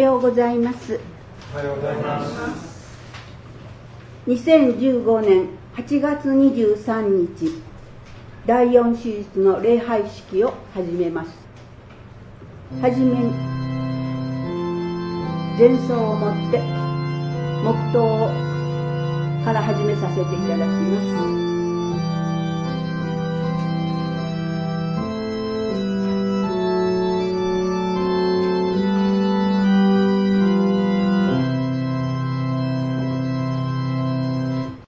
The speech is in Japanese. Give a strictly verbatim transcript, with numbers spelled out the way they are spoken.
ようございます。 おはようございます。 にせんじゅうごねんはちがつにじゅうさんにち、だいよん手術の礼拝式を始めます。はじめに前奏をもって黙祷から始めさせていただきます。